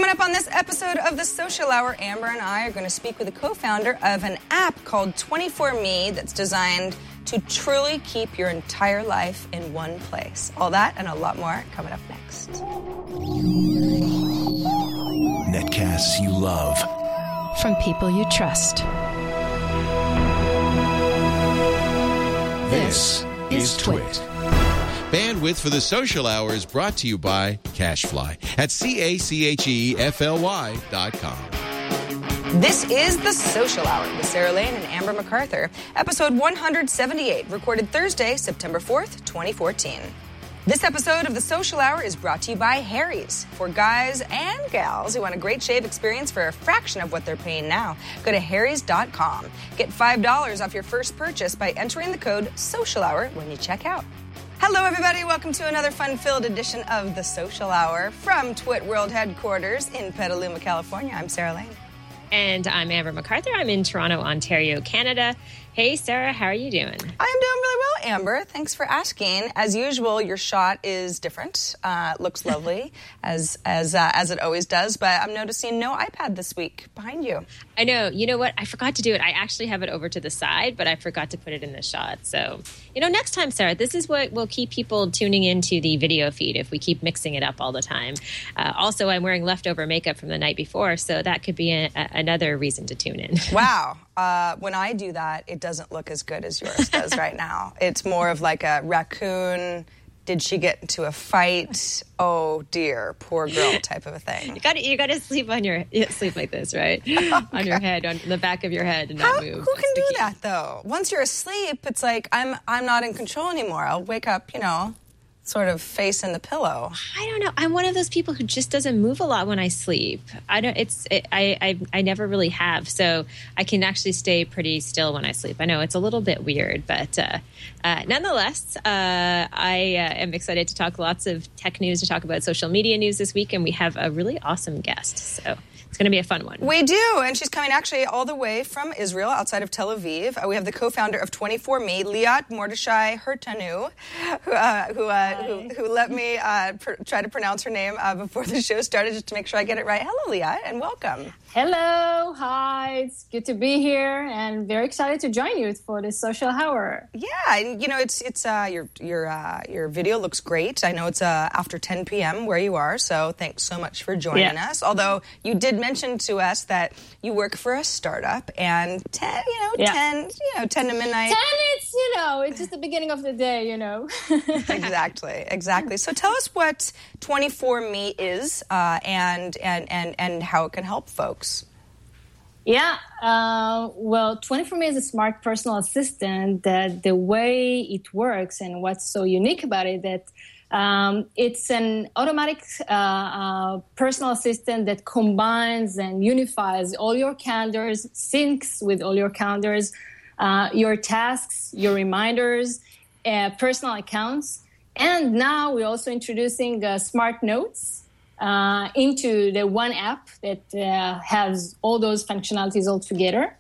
Coming up on this episode of The Social Hour, Amber and I are going to speak with the co-founder of an app called 24Me that's designed to truly keep your entire life in one place. All that and a lot more coming up next. Netcasts you love. From people you trust. This is Twit. Bandwidth for the Social Hour is brought to you by CacheFly at CacheFly.com. This is The Social Hour with Sarah Lane and Amber MacArthur, episode 178, recorded Thursday, September 4th, 2014. This episode of The Social Hour is brought to you by Harry's. For guys and gals who want a great shave experience for a fraction of what they're paying now, go to harrys.com. Get $5 off your first purchase by entering the code SOCIALHOUR when you check out. Hello, everybody. Welcome to another fun-filled edition of The Social Hour from Twit World Headquarters in Petaluma, California. I'm Sarah Lane. And I'm Amber MacArthur. I'm in Toronto, Ontario, Canada. Hey, Sarah, how are you doing? I'm doing really well, Amber. Thanks for asking. As usual, your shot is different. Looks lovely, as it always does. But I'm noticing no iPad this week behind you. I know. You know what? I forgot to do it. I actually have it over to the side, but I forgot to put it in the shot. So, next time, Sarah, this is what will keep people tuning into the video feed if we keep mixing it up all the time. Also, I'm wearing leftover makeup from the night before, so that could be another reason to tune in. Wow. When I do that, it doesn't look as good as yours does right now. It's more of like a raccoon, did she get into a fight? Oh dear, poor girl type of a thing. You got to sleep on your sleep like this, right? On your head, on the back of your head, and not move. Who can do that though? Once you're asleep, it's like I'm not in control anymore. I'll wake up, sort of face in the pillow. I don't know. I'm one of those people who just doesn't move a lot when I sleep. I never really have, so I can actually stay pretty still when I sleep. I know it's a little bit weird, but nonetheless, I am excited to talk lots of tech news, to talk about social media news this week, and we have a really awesome guest. So it's going to be a fun one. We do, and she's coming actually all the way from Israel, outside of Tel Aviv. We have the co-founder of 24Me, Liat Mordechai Hertanu, who let me try to pronounce her name before the show started, just to make sure I get it right. Hello, Liat, and welcome. Hello, hi. It's good to be here, and very excited to join you for this social hour. Yeah, it's your video looks great. I know it's after 10 p.m. where you are, so thanks so much for joining us. Although you did mention to us that you work for a startup, and 10 to midnight. 10, it's just the beginning of the day, Exactly. So tell us what 24Me is, and how it can help folks. Yeah, well, 24Me is a smart personal assistant. That the way it works and what's so unique about it, that it's an automatic personal assistant that combines and unifies all your calendars, syncs with all your calendars, your tasks, your reminders, personal accounts. And now we're also introducing Smart Notes into the one app that has all those functionalities all together.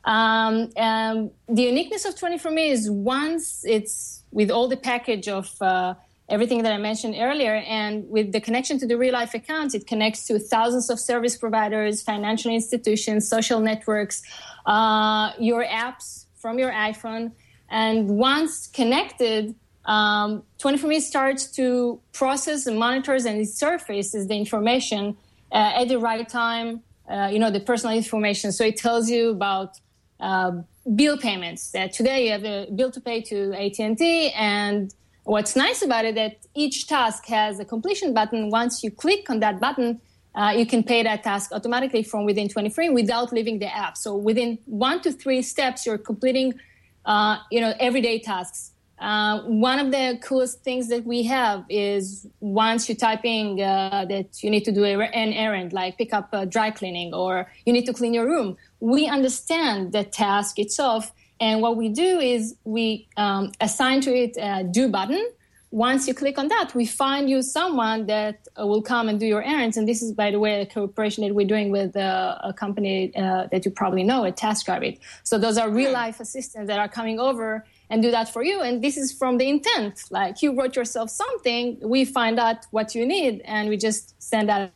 The uniqueness of 24Me is, once it's with all the package of everything that I mentioned earlier, and with the connection to the real-life accounts, it connects to thousands of service providers, financial institutions, social networks, your apps from your iPhone. And once connected, 24Me starts to process and monitors, and it surfaces the information at the right time, the personal information. So it tells you about bill payments, that today you have a bill to pay to AT&T, and what's nice about it, that each task has a completion button. Once you click on that button, you can pay that task automatically from within 24Me without leaving the app. So within 1 to 3 steps, you're completing, everyday tasks. One of the coolest things that we have is, once you're typing that you need to do an errand, like pick up dry cleaning, or you need to clean your room, we understand the task itself. And what we do is we assign to it a do button. Once you click on that, we find you someone that will come and do your errands. And this is, by the way, a cooperation that we're doing with a company that you probably know, TaskRabbit. So those are real-life assistants that are coming over and do that for you. And this is from the intent. Like, you wrote yourself something, we find out what you need, and we just send that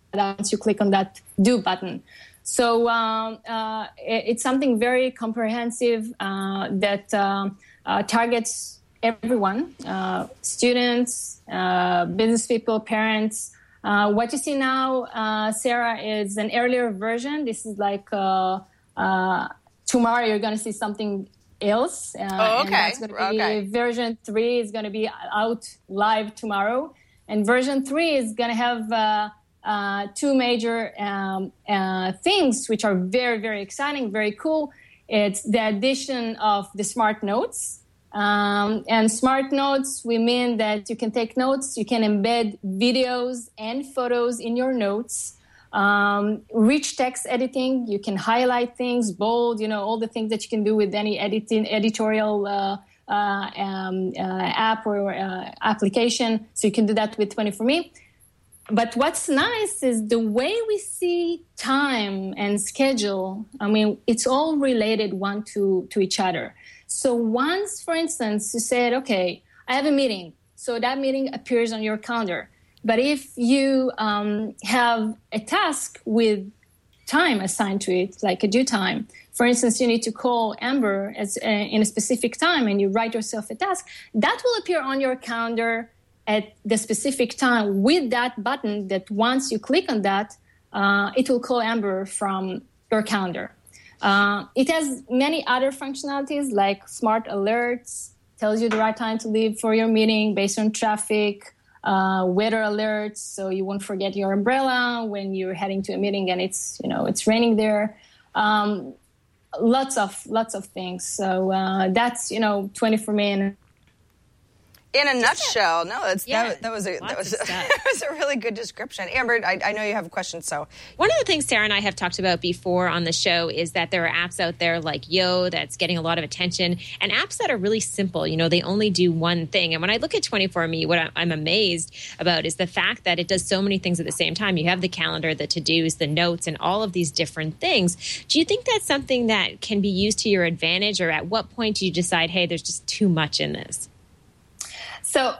once you click on that do button. So it's something very comprehensive that targets everyone, students, business people, parents. What you see now, Sarah, is an earlier version. This is like tomorrow you're going to see something else. Okay. And that's going to be version 3 is going to be out live tomorrow. And version 3 is going to have 2 major things which are very, very exciting, very cool. It's the addition of the smart notes. And smart notes, we mean that you can take notes, you can embed videos and photos in your notes. Rich text editing, you can highlight things, bold, all the things that you can do with any editorial app or application. So you can do that with 24Me. But what's nice is the way we see time and schedule. I mean, it's all related one to each other. So once, for instance, you said, okay, I have a meeting. So that meeting appears on your calendar. But if you have a task with time assigned to it, like a due time, for instance, you need to call Amber in a specific time and you write yourself a task, that will appear on your calendar at the specific time with that button that once you click on that, it will call Amber from your calendar. It has many other functionalities like smart alerts, tells you the right time to leave for your meeting based on traffic, weather alerts, so you won't forget your umbrella when you're heading to a meeting and it's raining there. Lots of things. So that's 24Me in a nutshell. No, that was a really good description. Amber, I know you have a question. So one of the things Sarah and I have talked about before on the show is that there are apps out there like Yo that's getting a lot of attention, and apps that are really simple. They only do one thing. And when I look at 24Me, what I'm amazed about is the fact that it does so many things at the same time. You have the calendar, the to-dos, the notes, and all of these different things. Do you think that's something that can be used to your advantage, or at what point do you decide, hey, there's just too much in this? So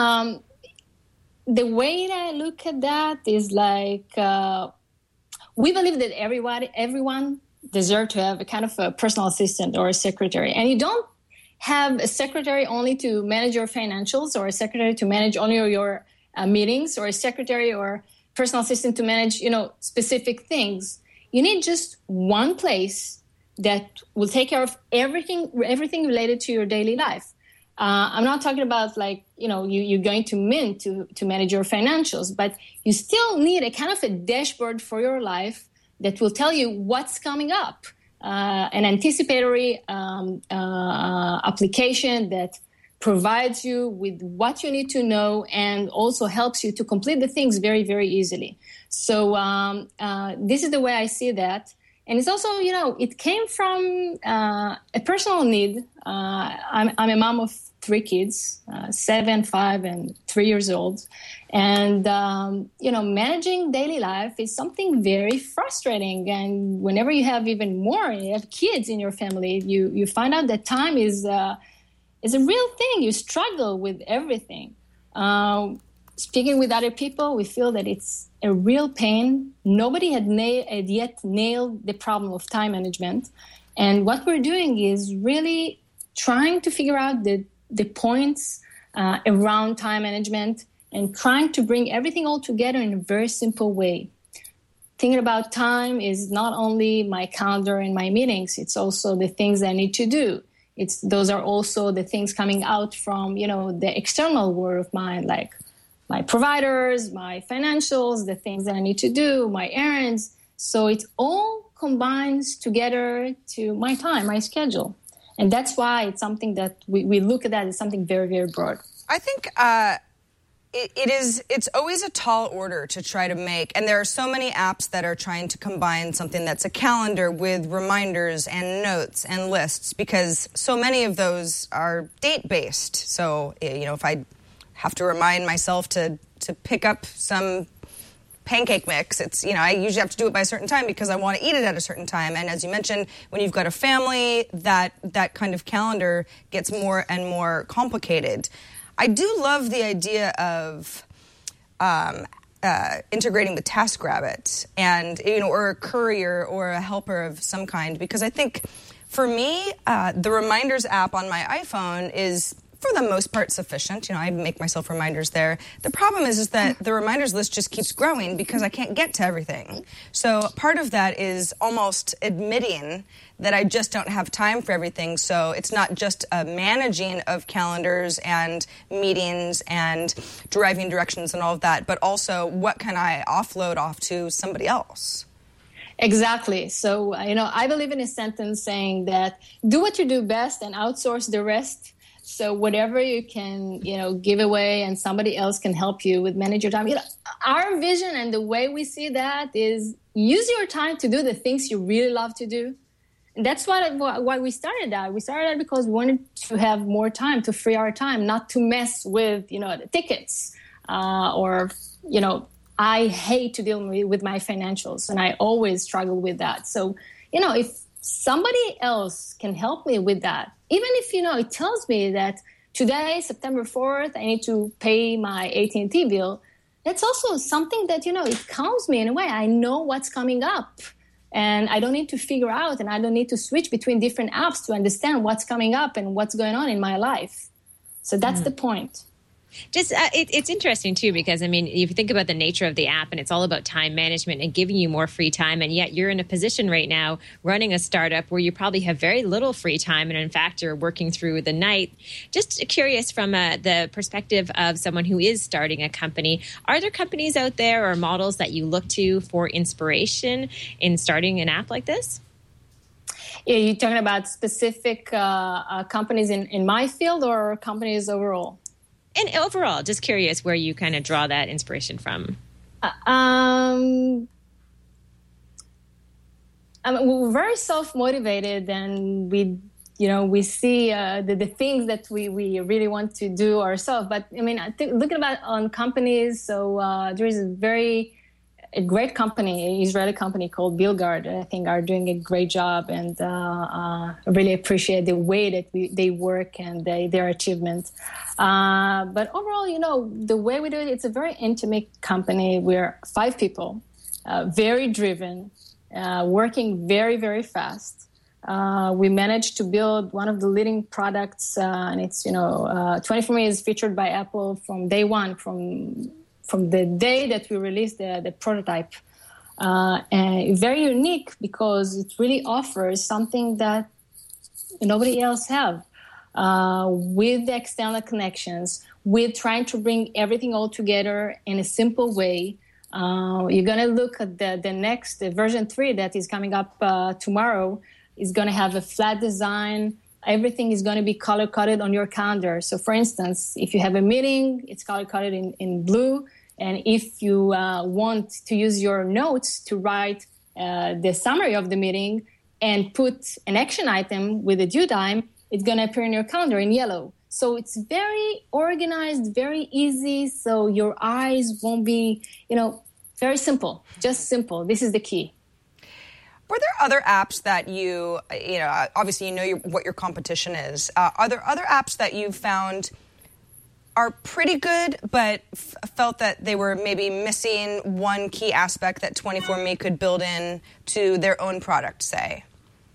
the way that I look at that is like we believe that everyone deserves to have a kind of a personal assistant or a secretary. And you don't have a secretary only to manage your financials, or a secretary to manage only your meetings, or a secretary or personal assistant to manage, specific things. You need just one place that will take care of everything related to your daily life. I'm not talking about you're going to Mint to manage your financials, but you still need a kind of a dashboard for your life that will tell you what's coming up, an anticipatory application that provides you with what you need to know and also helps you to complete the things very, very easily. So this is the way I see that. And it's also, it came from a personal need. I'm a mom of 3 kids, 7, 5, and 3 years old. And, managing daily life is something very frustrating. And whenever you have even more, you have kids in your family, you find out that time is a real thing. You struggle with everything. Speaking with other people, we feel that it's a real pain. Nobody had yet nailed the problem of time management. And what we're doing is really trying to figure out the points around time management and trying to bring everything all together in a very simple way. Thinking about time is not only my calendar and my meetings, it's also the things I need to do. Those are also the things coming out from, the external world of mine, like my providers, my financials, the things that I need to do, my errands. So it all combines together to my time, my schedule. And that's why it's something that we look at that as something very, very broad. I think it's always a tall order to try to make, and there are so many apps that are trying to combine something that's a calendar with reminders and notes and lists, because so many of those are date-based. So, if I have to remind myself to pick up some pancake mix, it's, I usually have to do it by a certain time because I want to eat it at a certain time. And as you mentioned, when you've got a family, that kind of calendar gets more and more complicated. I do love the idea of integrating with TaskRabbit and, or a courier or a helper of some kind, because I think for me, the Reminders app on my iPhone is for the most part sufficient. I make myself reminders there. The problem is that the reminders list just keeps growing because I can't get to everything. So part of that is almost admitting that I just don't have time for everything. So it's not just a managing of calendars and meetings and driving directions and all of that, but also what can I offload off to somebody else? Exactly. So, I believe in a sentence saying that do what you do best and outsource the rest. So whatever you can, give away and somebody else can help you with manage your time. Our vision and the way we see that is use your time to do the things you really love to do. And that's why we started that. We started that because we wanted to have more time, to free our time, not to mess with, the tickets I hate to deal with my financials, and I always struggle with that. So, if somebody else can help me with that, even if, it tells me that today, September 4th, I need to pay my AT&T bill, that's also something that, it calms me in a way. I know what's coming up, and I don't need to figure out, and I don't need to switch between different apps to understand what's coming up and what's going on in my life. So that's the point. Just it's interesting, too, because, if you think about the nature of the app and it's all about time management and giving you more free time, and yet you're in a position right now running a startup where you probably have very little free time. And in fact, you're working through the night. Just curious from the perspective of someone who is starting a company, are there companies out there or models that you look to for inspiration in starting an app like this? Yeah, you're talking about specific companies in my field or companies overall? And overall, just curious where you kind of draw that inspiration from. We're very self-motivated, and we see the things that we really want to do ourselves. But I think looking on companies, so there is a great company, an Israeli company called Billgard. I think are doing a great job, and I really appreciate the way that they work and their achievements. But overall, the way we do it, it's a very intimate company. We're 5 people, very driven, working very, very fast. We managed to build one of the leading products, and it's, 24andMe is featured by Apple from day one, from the day that we released the prototype. And very unique because it really offers something that nobody else have. With the external connections, with trying to bring everything all together in a simple way. You're going to look at the next version 3 that is coming up tomorrow. Is going to have a flat design. Everything is going to be color-coded on your calendar. So, for instance, if you have a meeting, it's color-coded in blue. And if you want to use your notes to write the summary of the meeting and put an action item with a due time, it's going to appear in your calendar in yellow. So it's very organized, very easy. So your eyes won't be, very simple, just simple. This is the key. Were there other apps that obviously what your competition is. Are there other apps that you found are pretty good, but felt that they were maybe missing one key aspect that 24andMe could build in to their own product, say?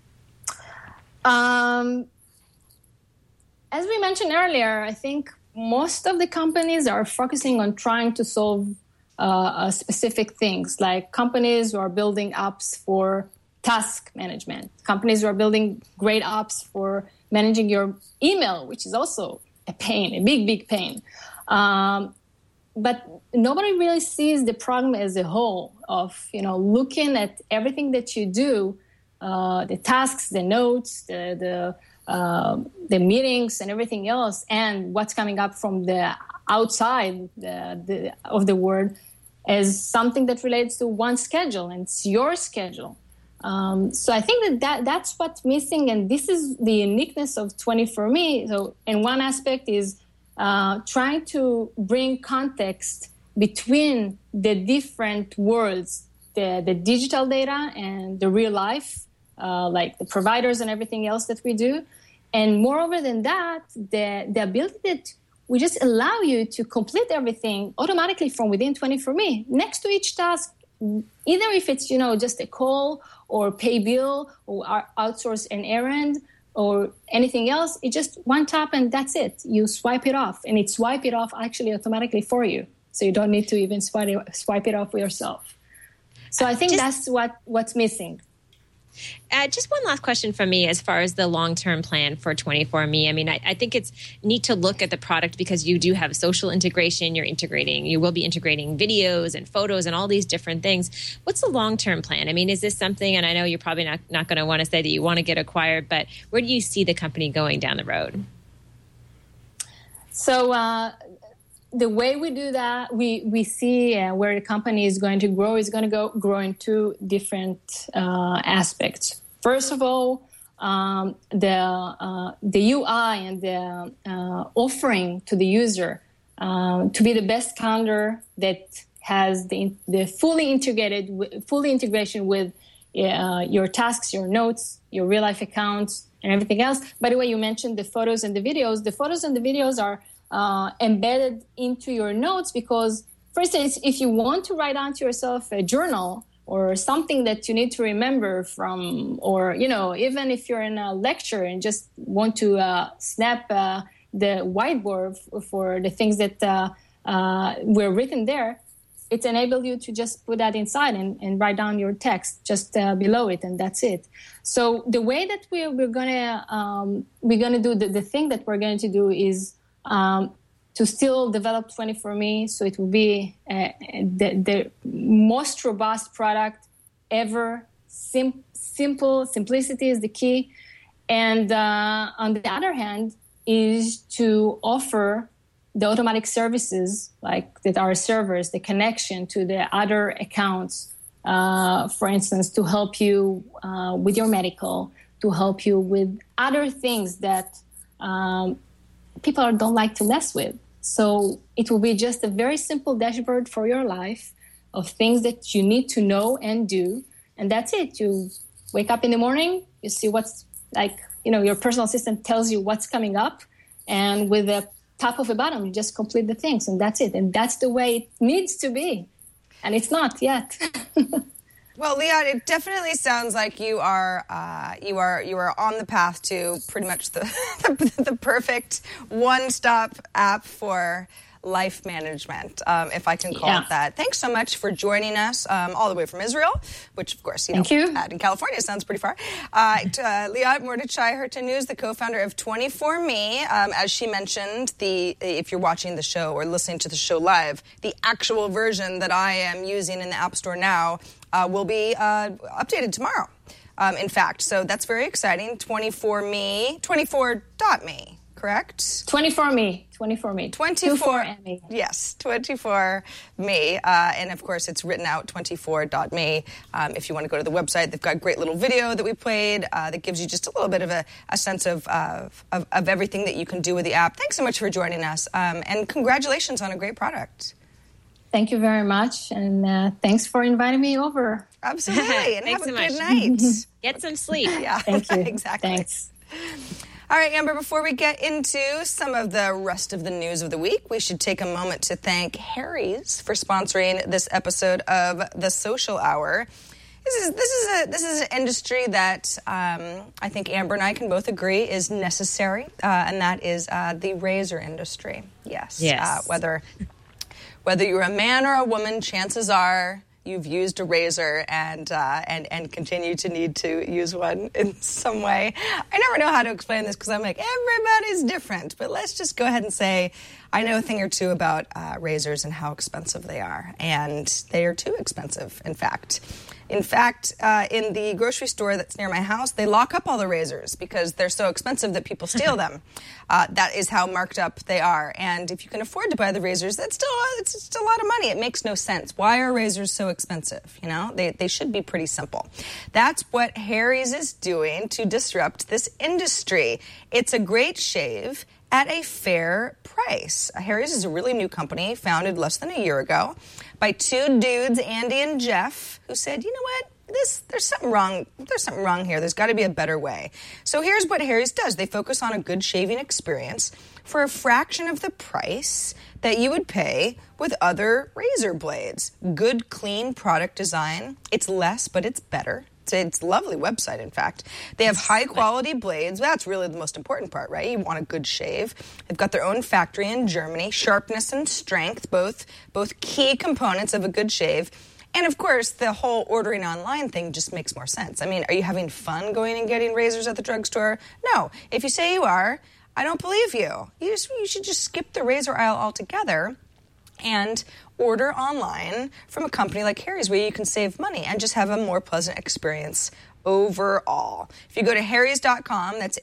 As we mentioned earlier, I think most of the companies are focusing on trying to solve specific things, like companies who are building apps for task management, companies who are building great apps for managing your email, which is also a pain, a big, big pain. But nobody really sees the problem as a whole of, looking at everything that you do, the tasks, the notes, the meetings and everything else, and what's coming up from the outside of the world as something that relates to one schedule, and it's your schedule. So I think that's what's missing, and this is the uniqueness of 24andMe. So in one aspect is trying to bring context between the different worlds, the digital data and the real life, like the providers and everything else that we do. And moreover than that, the ability that we just allow you to complete everything automatically from within 24Me. Next to each task, either if it's, just a call or pay bill or outsource an errand or anything else, it's just one tap and that's it. You swipe it off, and it swipe it off actually automatically for you. So you don't need to even swipe it off yourself. So I think that's what's missing. Just one last question from me as far as the long-term plan for 24Me. I mean, I think it's neat to look at the product because you do have social integration. You will be integrating videos and photos and all these different things. What's the long-term plan? I mean, is this something, and I know you're probably not going to want to say that you want to get acquired, but where do you see the company going down the road? So the way we do that, we see where the company is going to grow grow in two different aspects. First of all, the UI and the offering to the user to be the best calendar that has the fully integration with your tasks, your notes, your real life accounts, and everything else. By the way, you mentioned the photos and the videos. The photos and the videos are embedded into your notes because, for instance, if you want to write down to yourself a journal or something that you need to remember from, or, even if you're in a lecture and just want to snap the whiteboard for the things that were written there, it enables you to just put that inside and write down your text just below it, and that's it. So the way that we're gonna do the thing that we're going to do is to still develop 24Me, so it will be the most robust product ever. Simplicity is the key. And on the other hand, is to offer the automatic services like that are servers, the connection to the other accounts, for instance, to help you with your medical, to help you with other things that people don't like to mess with. So it will be just a very simple dashboard for your life of things that you need to know and do. And that's it. You wake up in the morning, you see what's your personal assistant tells you what's coming up. And with the tap of a button, you just complete the things, and that's it. And that's the way it needs to be. And it's not yet. Well, Liat, it definitely sounds like you are on the path to pretty much the perfect one-stop app for life management, if I can call it that. Thanks so much for joining us all the way from Israel, which, of course, Thank you. In California sounds pretty far. Liat Mordechai Hertanuz, the co-founder of 24Me. As she mentioned, if you're watching the show or listening to the show live, the actual version that I am using in the App Store now will be updated tomorrow, in fact. So that's very exciting. 24Me, 24.me. Correct? 24Me. 24Me. Yes, 24Me. And, of course, it's written out 24.me. If you want to go to the website, they've got a great little video that we played that gives you just a little bit of a sense of everything that you can do with the app. Thanks so much for joining us. And congratulations on a great product. Thank you very much. And thanks for inviting me over. Absolutely. And have a good night. Get some sleep. Yeah, thank you. Exactly. Thanks. All right, Amber, before we get into some of the rest of the news of the week, we should take a moment to thank Harry's for sponsoring this episode of The Social Hour. This is an industry that I think Amber and I can both agree is necessary, and that is the razor industry. Yes. Whether you're a man or a woman, chances are you've used a razor and continue to need to use one in some way. I never know how to explain this because I'm like, everybody's different. But let's just go ahead and say I know a thing or two about razors and how expensive they are. And they are too expensive, in fact. In the grocery store that's near my house, they lock up all the razors because they're so expensive that people steal them. That is how marked up they are. And if you can afford to buy the razors, it's still a lot of money. It makes no sense. Why are razors so expensive? They should be pretty simple. That's what Harry's is doing to disrupt this industry. It's a great shave at a fair price. Harry's is a really new company, founded less than a year ago by two dudes, Andy and Jeff, who said, you know what? there's something wrong. There's something wrong here. There's got to be a better way. So here's what Harry's does. They focus on a good shaving experience for a fraction of the price that you would pay with other razor blades. Good, clean product design. It's less, but it's better. It's a lovely website, in fact. They have high-quality blades. That's really the most important part, right? You want a good shave. They've got their own factory in Germany. Sharpness and strength, both key components of a good shave. And, of course, the whole ordering online thing just makes more sense. I mean, are you having fun going and getting razors at the drugstore? No. If you say you are, I don't believe you. You should just skip the razor aisle altogether and order online from a company like Harry's where you can save money and just have a more pleasant experience overall. If you go to harrys.com, that's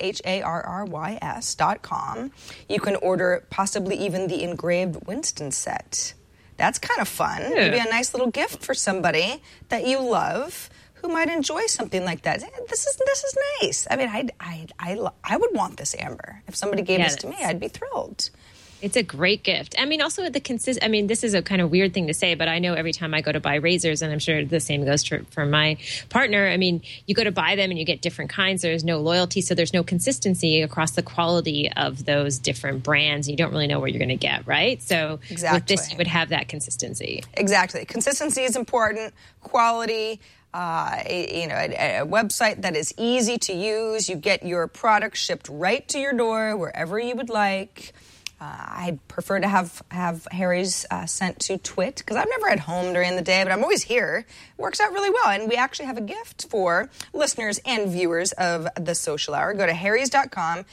HARRYS.com, you can order possibly even the engraved Winston set. That's kind of fun. Yeah. It'd be a nice little gift for somebody that you love who might enjoy something like that. This is nice. I mean, I would want this, Amber. If somebody gave this to me, I'd be thrilled. It's a great gift. I mean, also I mean, this is a kind of weird thing to say, but I know every time I go to buy razors, and I'm sure the same goes for my partner, I mean, you go to buy them and you get different kinds. There's no loyalty, so there's no consistency across the quality of those different brands. You don't really know what you're going to get, right? So exactly. With this, you would have that consistency. Exactly. Consistency is important. Quality. A website that is easy to use. You get your product shipped right to your door wherever you would like. I'd prefer to have Harry's sent to Twit because I've never at home during the day, but I'm always here. It works out really well. And we actually have a gift for listeners and viewers of The Social Hour. Go to harrys.com,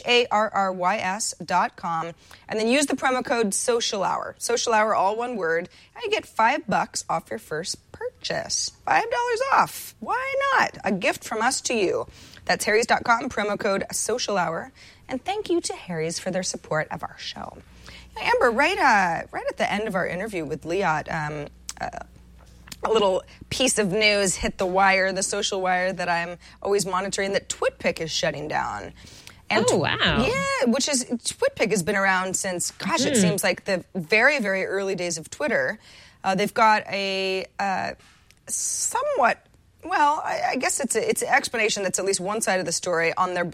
HARRYS.com, and then use the promo code Social Hour. Social Hour, all one word, and you get $5 off your first purchase. $5 off. Why not? A gift from us to you. That's harrys.com, promo code Social Hour. And thank you to Harry's for their support of our show. Amber, right at the end of our interview with Liat, a little piece of news hit the wire, the social wire that I'm always monitoring, that TwitPic is shutting down. And wow. Yeah, TwitPic has been around since, it seems like the very, very early days of Twitter. They've got a somewhat... Well, I guess it's an explanation that's at least one side of the story on their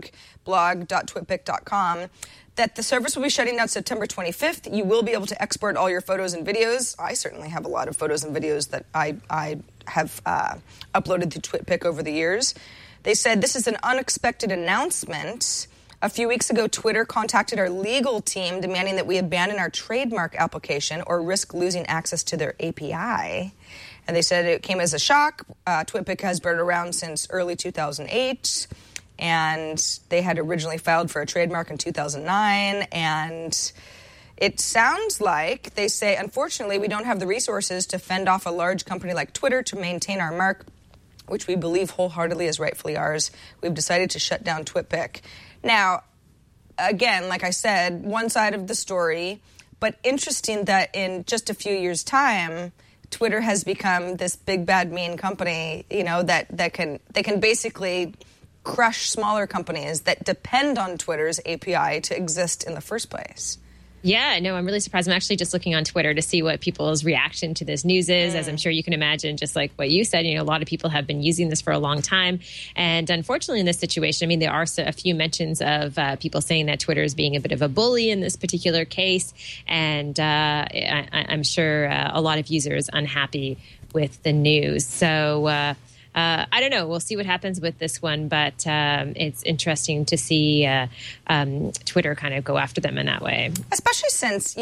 blog.twitpic.com, that the service will be shutting down September 25th. You will be able to export all your photos and videos. I certainly have a lot of photos and videos that I have uploaded to TwitPic over the years. They said this is an unexpected announcement. A few weeks ago, Twitter contacted our legal team demanding that we abandon our trademark application or risk losing access to their API. And they said it came as a shock. TwitPic has been around since early 2008, and they had originally filed for a trademark in 2009. And it sounds like they say, unfortunately, we don't have the resources to fend off a large company like Twitter to maintain our mark, which we believe wholeheartedly is rightfully ours. We've decided to shut down TwitPic. Now, again, like I said, one side of the story, but interesting that in just a few years' time, Twitter has become this big, bad, mean company, that can basically crush smaller companies that depend on Twitter's API to exist in the first place. Yeah, no, I'm really surprised. I'm actually just looking on Twitter to see what people's reaction to this news is. As I'm sure you can imagine, just like what you said, a lot of people have been using this for a long time. And unfortunately, in this situation, I mean, there are a few mentions of people saying that Twitter is being a bit of a bully in this particular case. And I'm sure a lot of users unhappy with the news. So I don't know. We'll see what happens with this one, but it's interesting to see Twitter kind of go after them in that way. Especially since,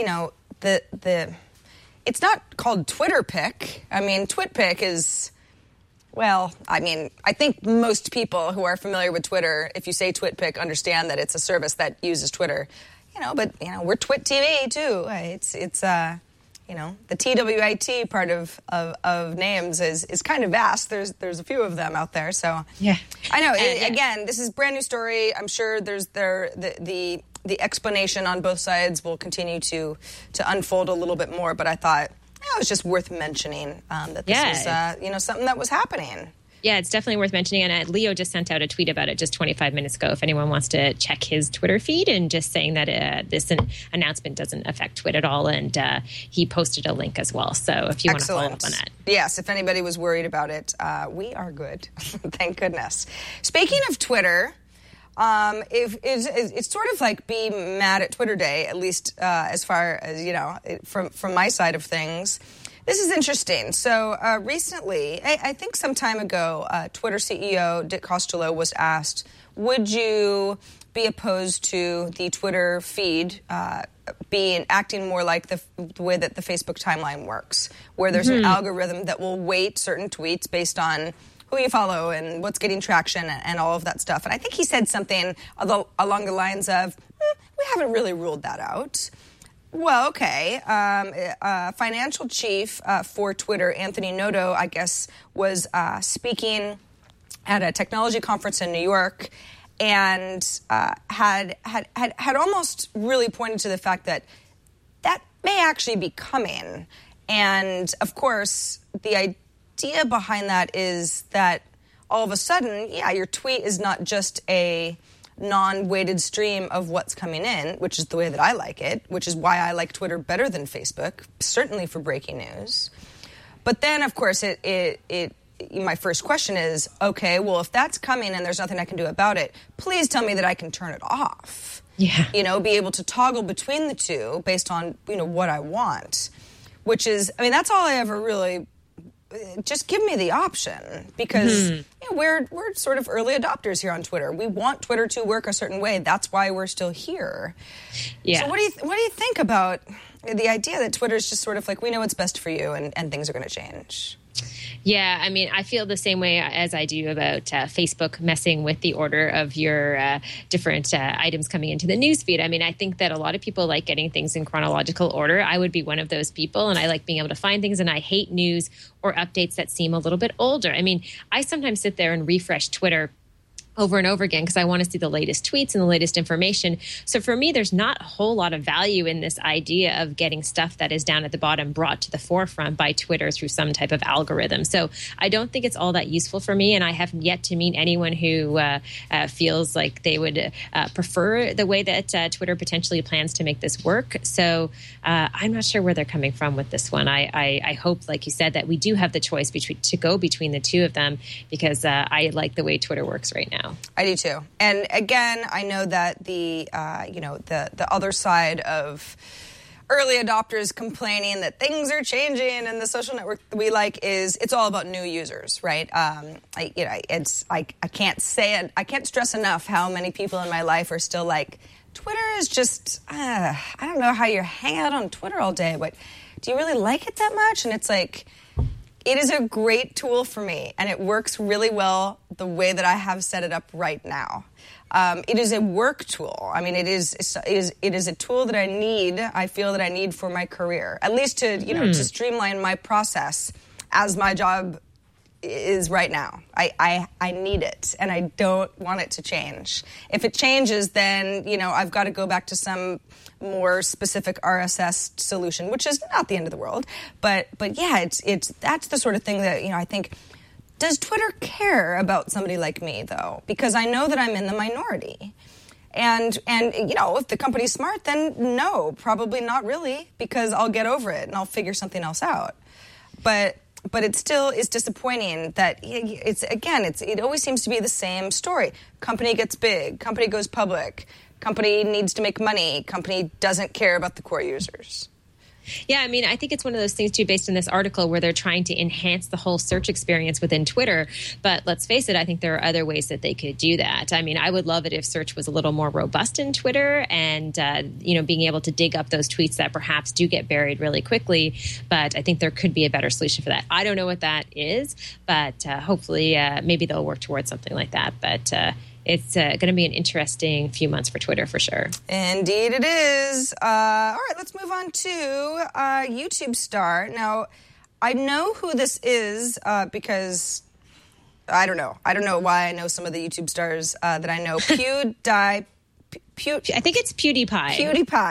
it's not called TwitterPic. I mean, TwitPic is, well, I mean, I think most people who are familiar with Twitter, if you say TwitPic, understand that it's a service that uses Twitter. But we're Twit TV too. It's the TWIT part of names is kind of vast. There's a few of them out there. So yeah, I know. Again, this is a brand new story. I'm sure the explanation on both sides will continue to unfold a little bit more. But I thought it was just worth mentioning that this was something that was happening. Yeah, it's definitely worth mentioning. And Leo just sent out a tweet about it just 25 minutes ago. If anyone wants to check his Twitter feed, and just saying that this announcement doesn't affect Twit at all. And he posted a link as well. So if you want to follow up on that. Yes, if anybody was worried about it, we are good. Thank goodness. Speaking of Twitter, it's sort of like be mad at Twitter Day, at least as far as, from my side of things. This is interesting. So recently, I think some time ago, Twitter CEO Dick Costolo was asked, would you be opposed to the Twitter feed acting more like the way that the Facebook timeline works, where there's an algorithm that will weight certain tweets based on who you follow and what's getting traction and all of that stuff. And I think he said something along the lines of, we haven't really ruled that out. Well, okay. Financial chief for Twitter, Anthony Noto, I guess, was speaking at a technology conference in New York, and had almost really pointed to the fact that may actually be coming. And of course, the idea behind that is that all of a sudden, your tweet is not just a non-weighted stream of what's coming in, which is the way that I like it, which is why I like Twitter better than Facebook, certainly for breaking news. But then, of course, my first question is, okay, well, if that's coming and there's nothing I can do about it, please tell me that I can turn it off. Yeah. Be able to toggle between the two based on, what I want, which is, that's all I ever really. Just give me the option, because we're sort of early adopters here on Twitter. We want Twitter to work a certain way. That's why we're still here. Yeah. So what do you think about the idea that Twitter is just sort of like, we know what's best for you, and things are going to change? Yeah, I feel the same way as I do about Facebook messing with the order of your different items coming into the newsfeed. I think that a lot of people like getting things in chronological order. I would be one of those people, and I like being able to find things, and I hate news or updates that seem a little bit older. I sometimes sit there and refresh Twitter over and over again because I want to see the latest tweets and the latest information. So for me, there's not a whole lot of value in this idea of getting stuff that is down at the bottom brought to the forefront by Twitter through some type of algorithm. So I don't think it's all that useful for me, and I haven't yet to meet anyone who feels like they would prefer the way that Twitter potentially plans to make this work. So I'm not sure where they're coming from with this one. I hope, like you said, that we do have the choice to go between the two of them, because I like the way Twitter works right now. I do too. And again, I know that the other side of early adopters complaining that things are changing and the social network that we like it's all about new users, right? I can't say it. I can't stress enough how many people in my life are still like, Twitter is just, I don't know how you hang out on Twitter all day, but do you really like it that much? And it's like, it is a great tool for me, and it works really well the way that I have set it up right now. It is a work tool. It is a tool that I feel that I need for my career, at least to streamline my process as my job is right now. I need it, and I don't want it to change. If it changes, then, I've got to go back to some more specific RSS solution, which is not the end of the world. But yeah, that's the sort of thing that, I think, does Twitter care about somebody like me, though? Because I know that I'm in the minority. And if the company's smart, then no, probably not really, because I'll get over it and I'll figure something else out. But it still is disappointing that it always seems to be the same story. Company gets big, company goes public, company needs to make money, company doesn't care about the core users. Yeah, I think it's one of those things, too, based on this article where they're trying to enhance the whole search experience within Twitter. But let's face it, I think there are other ways that they could do that. I would love it if search was a little more robust in Twitter and, being able to dig up those tweets that perhaps do get buried really quickly. But I think there could be a better solution for that. I don't know what that is, but hopefully maybe they'll work towards something like that. But it's going to be an interesting few months for Twitter, for sure. Indeed it is. All right, let's move on to YouTube star. Now, I know who this is because I don't know. I don't know why I know some of the YouTube stars that I know. I think it's PewDiePie. PewDiePie.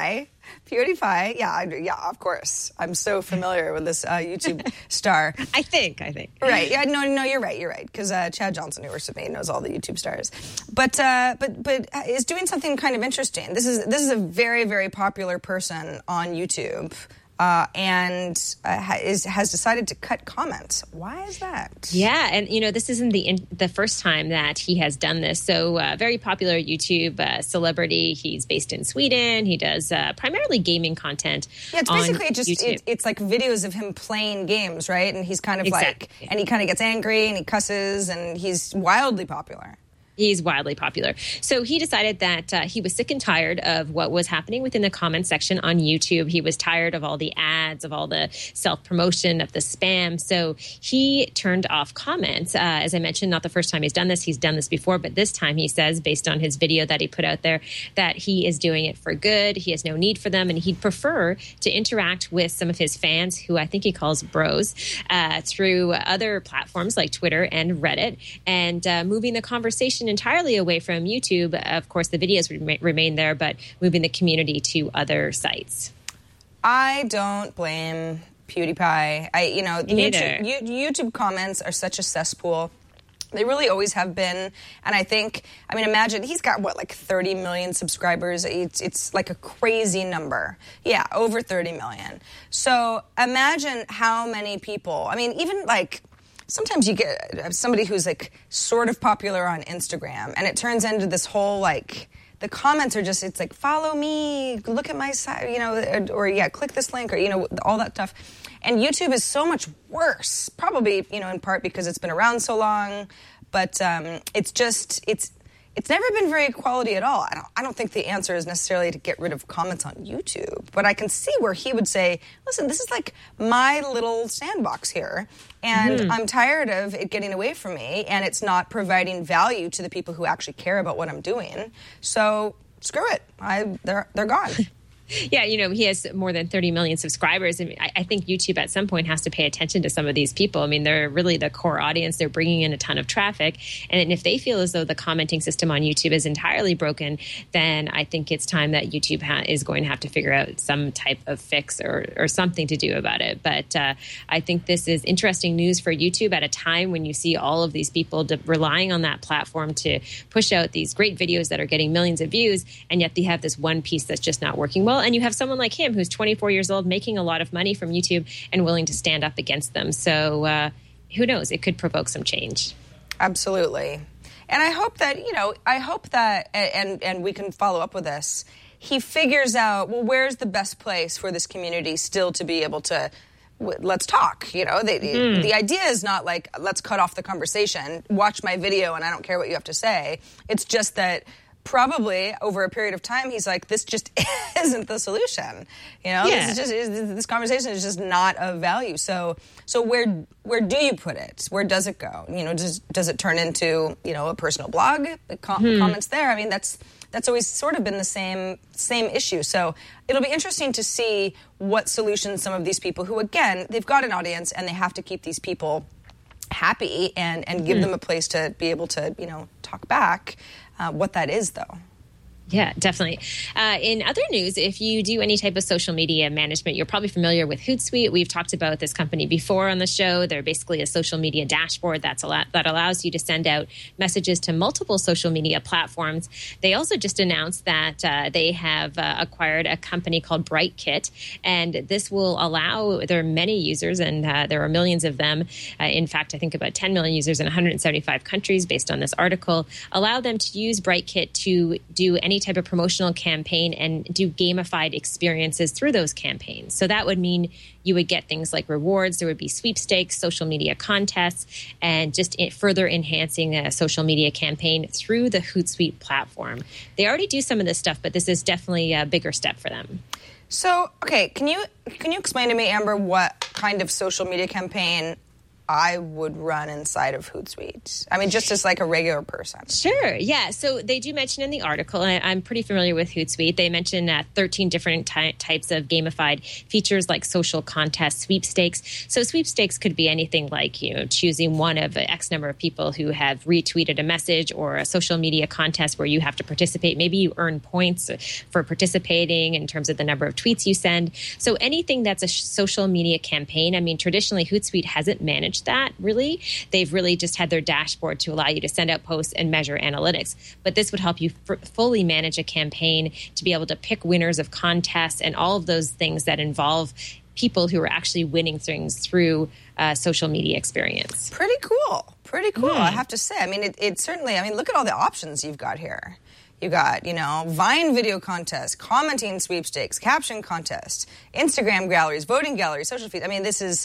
PewDiePie, yeah, of course. I'm so familiar with this YouTube star. I think. Right, yeah, no, you're right, because Chad Johnson, who works with me, knows all the YouTube stars. But is doing something kind of interesting. This is a very, very popular person on YouTube. And has decided to cut comments. Why is that? Yeah, and this isn't the first time that he has done this. So, very popular YouTube celebrity. He's based in Sweden. He does primarily gaming content. Yeah, it's basically it's like videos of him playing games, right? And he's kind of and he kind of gets angry and he cusses, and he's wildly popular. He's wildly popular. So he decided that he was sick and tired of what was happening within the comment section on YouTube. He was tired of all the ads, of all the self-promotion, of the spam. So he turned off comments. As I mentioned, not the first time he's done this. He's done this before, but this time he says, based on his video that he put out there, that he is doing it for good. He has no need for them, and he'd prefer to interact with some of his fans, who I think he calls bros, through other platforms like Twitter and Reddit, and moving the conversation entirely away from YouTube. Of course, the videos remain there, but moving the community to other sites. I don't blame PewDiePie. YouTube comments are such a cesspool. They really always have been. And imagine he's got, like 30 million subscribers. It's like a crazy number. Yeah, over 30 million. So imagine how many people, even like, sometimes you get somebody who's like sort of popular on Instagram, and it turns into this whole like, the comments are just, it's like, follow me, look at my site, or click this link, or, all that stuff. And YouTube is so much worse, probably, in part because it's been around so long, but it's never been very quality at all. I don't think the answer is necessarily to get rid of comments on YouTube, but I can see where he would say, listen, this is like my little sandbox here, and I'm tired of it getting away from me, and it's not providing value to the people who actually care about what I'm doing. So screw it. They're gone. Yeah, he has more than 30 million subscribers. And I think YouTube at some point has to pay attention to some of these people. They're really the core audience. They're bringing in a ton of traffic. And if they feel as though the commenting system on YouTube is entirely broken, then I think it's time that YouTube is going to have to figure out some type of fix or something to do about it. But I think this is interesting news for YouTube at a time when you see all of these people relying on that platform to push out these great videos that are getting millions of views, and yet they have this one piece that's just not working well. And you have someone like him who's 24 years old, making a lot of money from YouTube and willing to stand up against them. So who knows? It could provoke some change. Absolutely. And I hope that, and we can follow up with this, he figures out, well, where's the best place for this community still to be able to, let's talk, The idea is not like, let's cut off the conversation, watch my video and I don't care what you have to say. It's just that probably over a period of time, he's like, this just isn't the solution. This conversation is just not of value. So where do you put it? Where does it go? Does it turn into, a personal blog? Comments there? That's always sort of been the same issue. So it'll be interesting to see what solutions some of these people who, again, they've got an audience and they have to keep these people happy and give them a place to be able to, talk back. What that is, though. Yeah, definitely. In other news, if you do any type of social media management, you're probably familiar with Hootsuite. We've talked about this company before on the show. They're basically a social media dashboard that allows you to send out messages to multiple social media platforms. They also just announced that they have acquired a company called BrightKit, and this will allow, there are many users, and there are millions of them. In fact, I think about 10 million users in 175 countries based on this article, allow them to use BrightKit to do any type of promotional campaign and do gamified experiences through those campaigns. So that would mean you would get things like rewards, there would be sweepstakes, social media contests, and just further enhancing a social media campaign through the Hootsuite platform. They already do some of this stuff, but this is definitely a bigger step for them. So, okay, can you explain to me, Amber, what kind of social media campaign I would run inside of Hootsuite? I mean, just as like a regular person. Sure. Yeah. So they do mention in the article, and I'm pretty familiar with Hootsuite, they mention 13 different types of gamified features like social contests, sweepstakes. So sweepstakes could be anything like, choosing one of X number of people who have retweeted a message, or a social media contest where you have to participate. Maybe you earn points for participating in terms of the number of tweets you send. So anything that's a social media campaign. I mean, traditionally, Hootsuite hasn't managed that, really. They've really just had their dashboard to allow you to send out posts and measure analytics. But this would help you fully manage a campaign, to be able to pick winners of contests and all of those things that involve people who are actually winning things through social media experience. Pretty cool. I have to say. I mean, it certainly, I mean, look at all the options you've got here. You got, Vine video contest, commenting sweepstakes, caption contest, Instagram galleries, voting galleries, social feeds. I mean, there's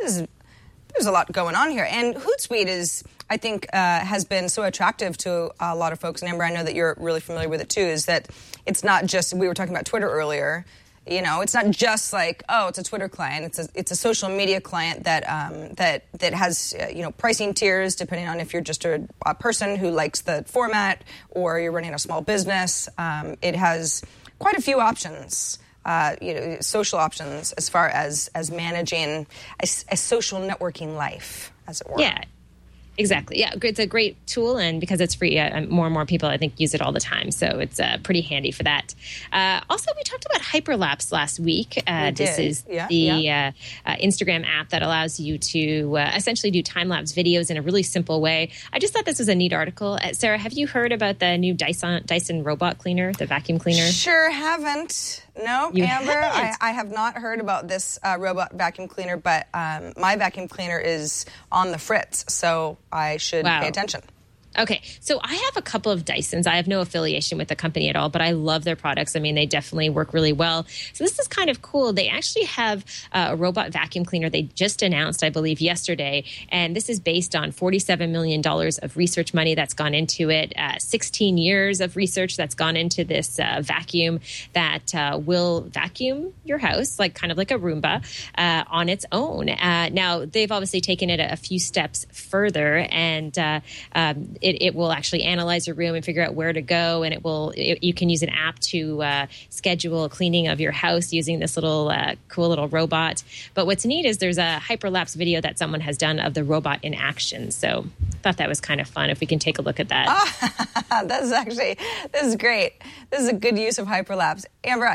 a lot going on here. And Hootsuite is, I think, has been so attractive to a lot of folks. And Amber, I know that you're really familiar with it too, is that it's not just, we were talking about Twitter earlier, it's not just like, oh, it's a Twitter client. It's a social media client that has pricing tiers depending on if you're just a person who likes the format or you're running a small business. It has quite a few options, social options as far as managing a social networking life, as it were. Yeah. Exactly. Yeah, it's a great tool, and because it's free, more and more people, I think, use it all the time. So it's pretty handy for that. Also, we talked about Hyperlapse last week. This is the Instagram app that allows you to essentially do time-lapse videos in a really simple way. I just thought this was a neat article. Sarah, have you heard about the new Dyson robot cleaner, the vacuum cleaner? Sure haven't. No, Amber, I have not heard about this robot vacuum cleaner, but my vacuum cleaner is on the fritz, so I should pay attention. Okay, so I have a couple of Dysons. I have no affiliation with the company at all, but I love their products. I mean, they definitely work really well. So this is kind of cool. They actually have a robot vacuum cleaner they just announced, I believe, yesterday. And this is based on $47 million of research money that's gone into it, 16 years of research that's gone into this vacuum that will vacuum your house, kind of like a Roomba, on its own. Now, they've obviously taken it a few steps further, and it will actually analyze your room and figure out where to go, and you can use an app to schedule cleaning of your house using this little cool little robot. But what's neat is there's a hyperlapse video that someone has done of the robot in action. So I thought that was kind of fun if we can take a look at that. This is great. This is a good use of hyperlapse. Amber,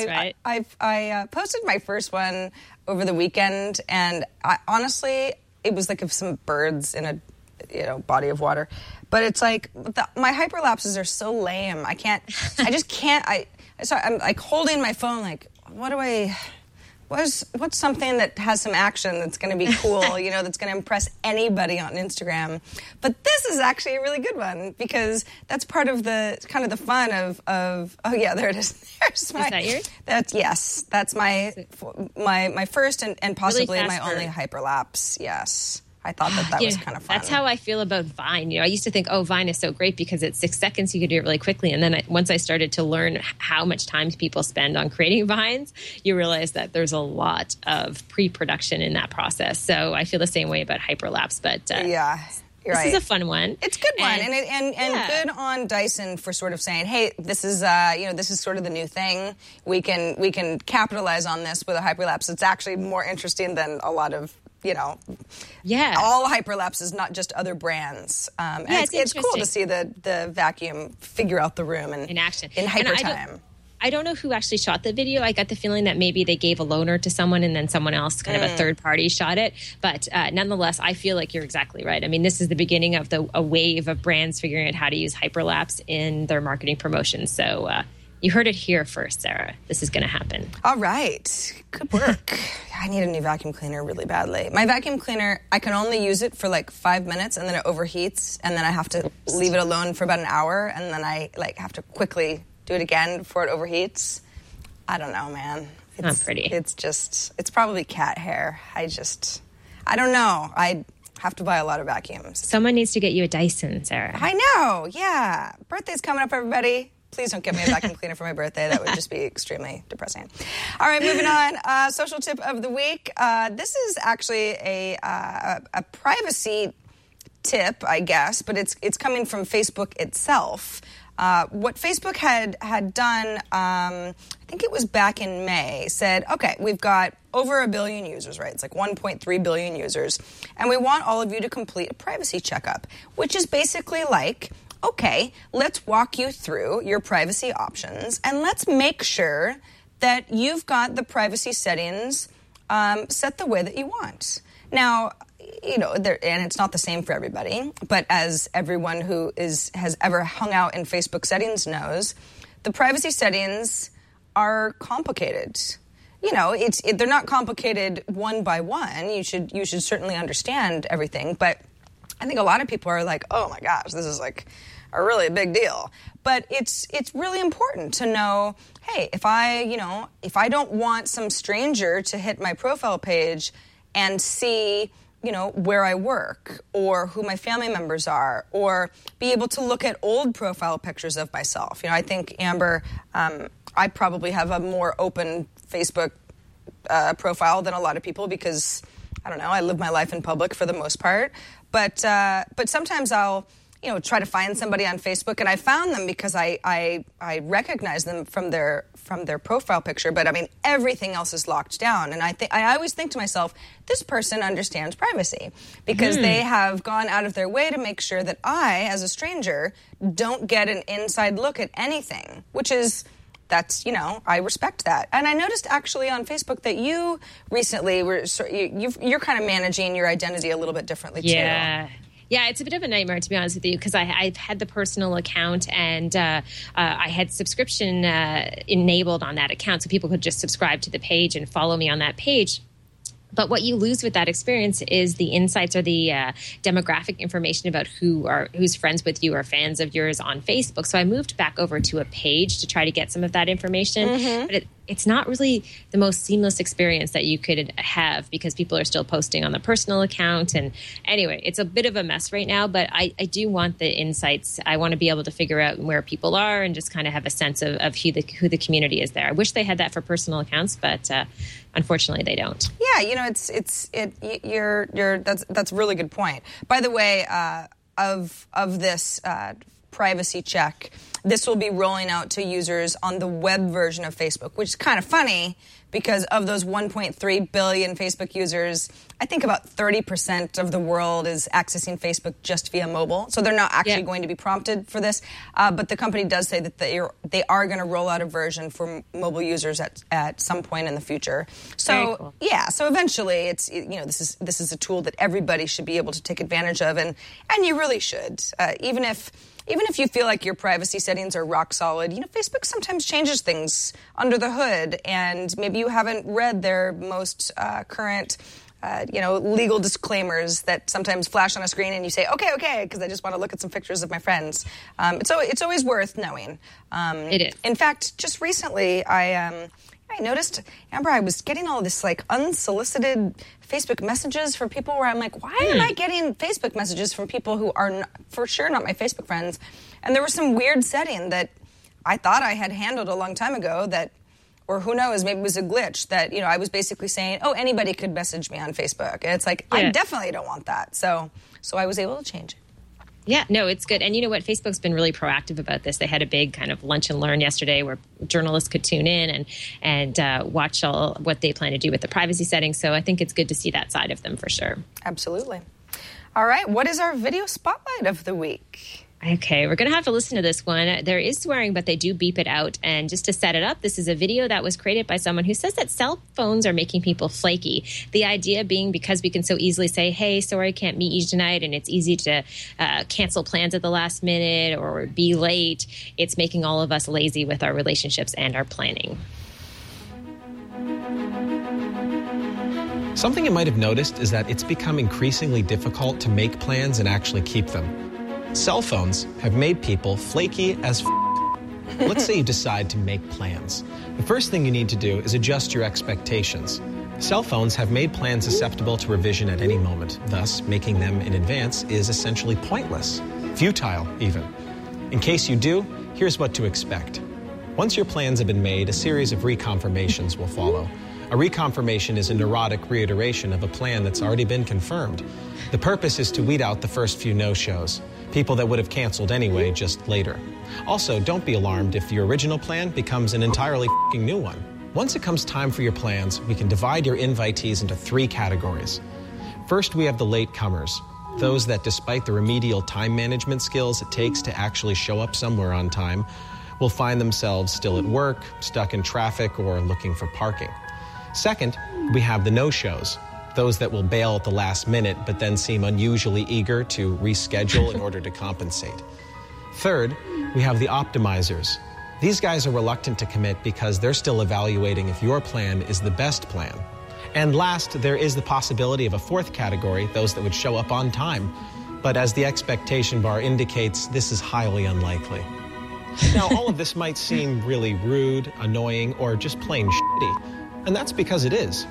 I posted my first one over the weekend, and honestly, it was like of some birds in a body of water. But it's like, my hyperlapses are so lame. I'm like holding my phone like, what's something that has some action that's going to be cool, that's going to impress anybody on Instagram. But this is actually a really good one, because that's part of the kind of the fun of oh yeah, there it is. Is that yours? That's my first and possibly really my only hyperlapse. Yes. I thought that was kind of fun. That's how I feel about Vine. I used to think, Vine is so great because it's 6 seconds. You could do it really quickly. And then once I started to learn how much time people spend on creating Vines, you realize that there's a lot of pre-production in that process. So I feel the same way about Hyperlapse. But yeah. This is a fun one. It's a good one, and good on Dyson for sort of saying, "Hey, this is this is sort of the new thing. We can capitalize on this with a hyperlapse. It's actually more interesting than a lot of all hyperlapses, not just other brands. It's cool to see the vacuum figure out the room in action in hyper time." I don't know who actually shot the video. I got the feeling that maybe they gave a loaner to someone and then someone else, kind of a third party, shot it. But nonetheless, I feel like you're exactly right. I mean, this is the beginning of a wave of brands figuring out how to use hyperlapse in their marketing promotions. So you heard it here first, Sarah. This is going to happen. All right. Good work. I need a new vacuum cleaner really badly. My vacuum cleaner, I can only use it for 5 minutes, and then it overheats, and then I have to leave it alone for about an hour, and then I have to quickly do it again before it overheats. I don't know, man. It's not pretty. It's probably cat hair. I don't know. I have to buy a lot of vacuums. Someone needs to get you a Dyson, Sarah. I know, yeah. Birthday's coming up, everybody. Please don't get me a vacuum cleaner for my birthday. That would just be extremely depressing. All right, moving on. Social tip of the week. This is actually a privacy tip, I guess, but it's coming from Facebook itself. What Facebook had done, I think it was back in May, said, okay, we've got over 1 billion users, right? It's like 1.3 billion users. And we want all of you to complete a privacy checkup, which is basically like, okay, let's walk you through your privacy options and let's make sure that you've got the privacy settings set the way that you want. Now, you know, and it's not the same for everybody, but as everyone who has ever hung out in Facebook settings knows, the privacy settings are complicated. You know, they're not complicated one by one. You should certainly understand everything, but I think a lot of people are like, oh my gosh, this is like a really big deal. But it's really important to know, hey, if I don't want some stranger to hit my profile page and see, you know, where I work or who my family members are, or be able to look at old profile pictures of myself. You know, I think, Amber, I probably have a more open Facebook profile than a lot of people because, I don't know, I live my life in public for the most part. But sometimes I'll, you know, try to find somebody on Facebook, and I found them because I recognize them from their profile picture. But I mean, everything else is locked down, and I always think to myself, this person understands privacy because they have gone out of their way to make sure that I, as a stranger, don't get an inside look at anything, that's, you know, I respect that. And I noticed actually on Facebook that you recently you're kind of managing your identity a little bit differently too. Yeah, it's a bit of a nightmare, to be honest with you, because I've had the personal account and I had subscription enabled on that account, so people could just subscribe to the page and follow me on that page. But what you lose with that experience is the insights or the demographic information about who's friends with you or fans of yours on Facebook. So I moved back over to a page to try to get some of that information. But it's not really the most seamless experience that you could have because people are still posting on the personal account. And anyway, it's a bit of a mess right now, but I do want the insights. I want to be able to figure out where people are and just kind of have a sense of who the community is there. I wish they had that for personal accounts, but unfortunately they don't. Yeah, you know, that's a really good point. By the way, of this privacy check, this will be rolling out to users on the web version of Facebook, which is kind of funny because of those 1.3 billion Facebook users, I think about 30% of the world is accessing Facebook just via mobile. So they're not actually going to be prompted for this. But the company does say that they are going to roll out a version for mobile users at some point in the future. So cool. Yeah, so eventually it's, you know, this is a tool that everybody should be able to take advantage of, and you really should. Even if you feel like your privacy settings are rock solid, you know, Facebook sometimes changes things under the hood, and maybe you haven't read their most current, legal disclaimers that sometimes flash on a screen, and you say, okay, because I just want to look at some pictures of my friends. It's always worth knowing. It is. In fact, just recently, I noticed, Amber, I was getting all this like unsolicited Facebook messages from people where I'm like, why am I getting Facebook messages from people who are for sure not my Facebook friends? And there was some weird setting that I thought I had handled a long time ago or who knows, maybe it was a glitch that, you know, I was basically saying, oh, anybody could message me on Facebook. And it's like, I definitely don't want that. So I was able to change it. Yeah, no, it's good. And you know what? Facebook's been really proactive about this. They had a big kind of lunch and learn yesterday where journalists could tune in and watch all what they plan to do with the privacy settings. So I think it's good to see that side of them for sure. Absolutely. All right. What is our video spotlight of the week? Okay, we're going to have to listen to this one. There is swearing, but they do beep it out. And just to set it up, this is a video that was created by someone who says that cell phones are making people flaky. The idea being because we can so easily say, hey, sorry, I can't meet you tonight, and it's easy to cancel plans at the last minute or be late. It's making all of us lazy with our relationships and our planning. Something you might have noticed is that it's become increasingly difficult to make plans and actually keep them. Cell phones have made people flaky as Let's say you decide to make plans. The first thing you need to do is adjust your expectations. Cell phones have made plans susceptible to revision at any moment. Thus, making them in advance is essentially pointless, futile even. In case you do, here's what to expect. Once your plans have been made, a series of reconfirmations will follow. A reconfirmation is a neurotic reiteration of a plan that's already been confirmed. The purpose is to weed out the first few no-shows, people that would have canceled anyway, just later. Also, don't be alarmed if your original plan becomes an entirely f***ing new one. Once it comes time for your plans, we can divide your invitees into 3 categories. First, we have the latecomers, those that despite the remedial time management skills it takes to actually show up somewhere on time, will find themselves still at work, stuck in traffic, or looking for parking. Second, we have the no-shows, those that will bail at the last minute but then seem unusually eager to reschedule in order to compensate. Third, we have the optimizers. These guys are reluctant to commit because they're still evaluating if your plan is the best plan. And last, there is the possibility of a 4th category, those that would show up on time. But as the expectation bar indicates, this is highly unlikely. Now, all of this might seem really rude, annoying, or just plain shitty. And that's because it is.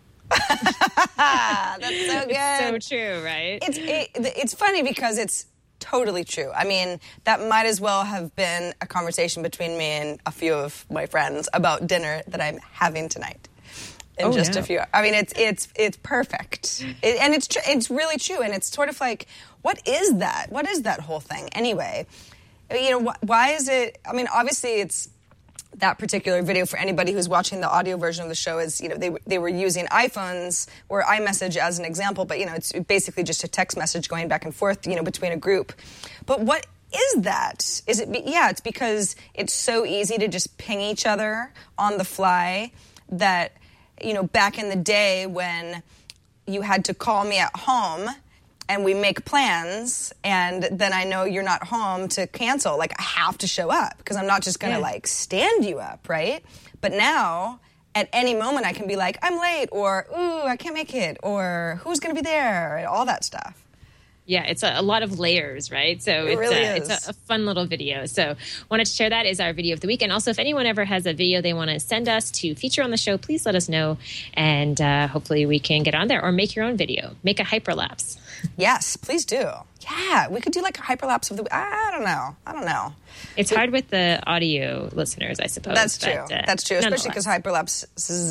That's so good. It's so true, right? It's funny because it's totally true. I mean, that might as well have been a conversation between me and a few of my friends about dinner that I'm having tonight. In a few. I mean, it's perfect, and it's really true. And it's sort of like, what is that? What is that whole thing anyway? You know, why is it? I mean, obviously, it's that particular video. For anybody who's watching the audio version of the show, is, you know, they were using iPhones or iMessage as an example, but, you know, it's basically just a text message going back and forth, you know, between a group. But what is that? Is it? Yeah, it's because it's so easy to just ping each other on the fly that, you know, back in the day when you had to call me at home and we make plans and then I know you're not home to cancel, like I have to show up because I'm not just going to like stand you up, right? But now at any moment I can be like, I'm late, or, ooh, I can't make it, or who's going to be there, and all that stuff. Yeah, it's a lot of layers, right? So it's a fun little video. So wanted to share that as our video of the week. And also, if anyone ever has a video they want to send us to feature on the show, please let us know. And hopefully we can get on there, or make your own video. Make a hyperlapse. Yes, please do. Yeah, we could do like a hyperlapse of the... I don't know. It's hard with the audio listeners, I suppose. That's true. That's true, especially because hyperlapses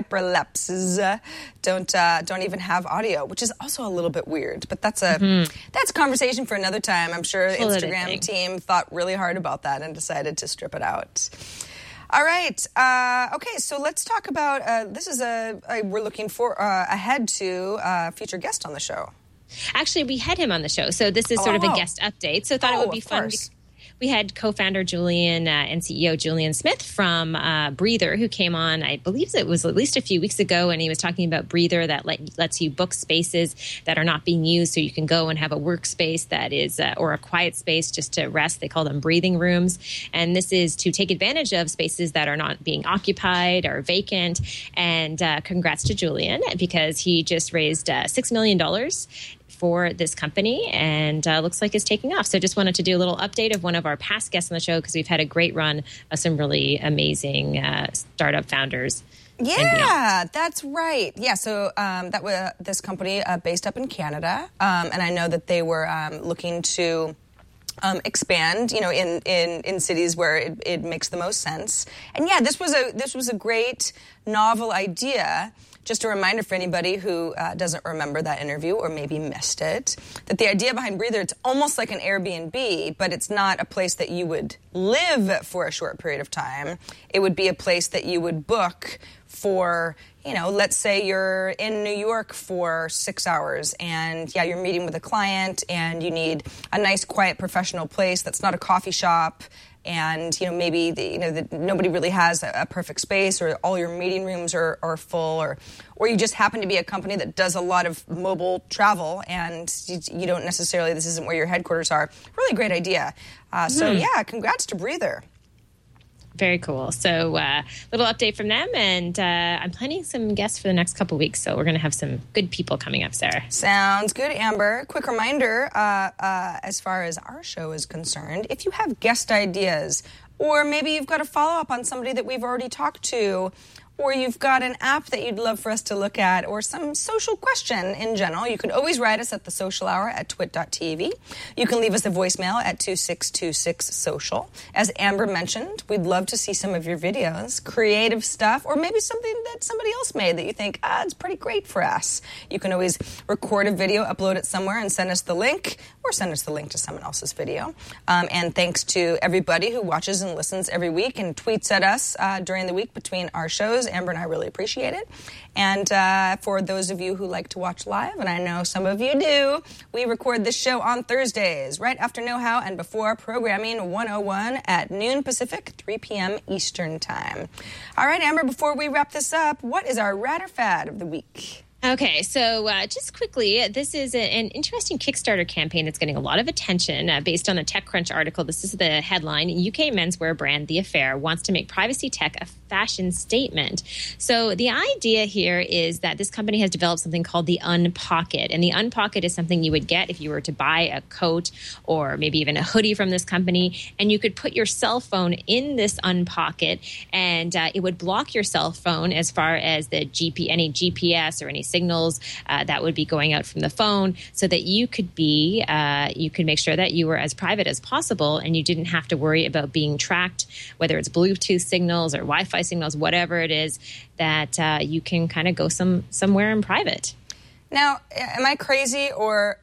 don't even have audio, which is also a little bit weird. But that's a conversation for another time. I'm sure the Instagram team thought really hard about that and decided to strip it out. All right. Okay, so let's talk about... this is we're looking for ahead to a future guest on the show. Actually, we had him on the show, so this is sort of a guest update. So I thought it would be fun. We had co-founder Julian and CEO Julian Smith from Breather, who came on, I believe it was at least a few weeks ago, and he was talking about Breather that lets you book spaces that are not being used, so you can go and have a workspace that is, or a quiet space just to rest. They call them breathing rooms, and this is to take advantage of spaces that are not being occupied or vacant. And congrats to Julian, because he just raised $6 million for this company, and looks like it's taking off. So just wanted to do a little update of one of our past guests on the show, because we've had a great run of some really amazing startup founders. Yeah, that's right. Yeah, so that was this company based up in Canada, and I know that they were looking to expand, you know, in cities where it makes the most sense. And yeah, this was a great novel idea. Just a reminder for anybody who doesn't remember that interview or maybe missed it, that the idea behind Breather, it's almost like an Airbnb, but it's not a place that you would live for a short period of time. It would be a place that you would book for, you know, let's say you're in New York for 6 hours and, yeah, you're meeting with a client and you need a nice, quiet, professional place that's not a coffee shop. And, you know, maybe, nobody really has a perfect space, or all your meeting rooms are full, or you just happen to be a company that does a lot of mobile travel and you don't necessarily, this isn't where your headquarters are. Really great idea. So, yeah, congrats to Breather. Very cool. So little update from them, and I'm planning some guests for the next couple weeks, so we're going to have some good people coming up, Sarah. Sounds good, Amber. Quick reminder, as far as our show is concerned, if you have guest ideas, or maybe you've got a follow-up on somebody that we've already talked to, or you've got an app that you'd love for us to look at, or some social question in general, you can always write us at thesocialhour@twit.tv. You can leave us a voicemail at 2626-SOCIAL. As Amber mentioned, we'd love to see some of your videos, creative stuff, or maybe something that somebody else made that you think, it's pretty great for us. You can always record a video, upload it somewhere, and send us the link, or send us the link to someone else's video. And thanks to everybody who watches and listens every week and tweets at us during the week between our shows. Amber and I really appreciate it. And for those of you who like to watch live, and I know some of you do, we record this show on Thursdays, right after Know How and before Programming 101 at noon Pacific, 3 p.m. Eastern Time. All right, Amber, before we wrap this up, what is our rad or fad of the week? Okay, so just quickly, this is an interesting Kickstarter campaign that's getting a lot of attention based on the TechCrunch article. This is the headline. UK menswear brand The Affair wants to make privacy tech a fashion statement. So the idea here is that this company has developed something called the Unpocket. And the Unpocket is something you would get if you were to buy a coat or maybe even a hoodie from this company. And you could put your cell phone in this Unpocket, and it would block your cell phone as far as the any GPS or any signals that would be going out from the phone, so that you could make sure that you were as private as possible and you didn't have to worry about being tracked, whether it's Bluetooth signals or Wi-Fi signals, whatever it is, that you can kind of go somewhere in private. Now, am I crazy, or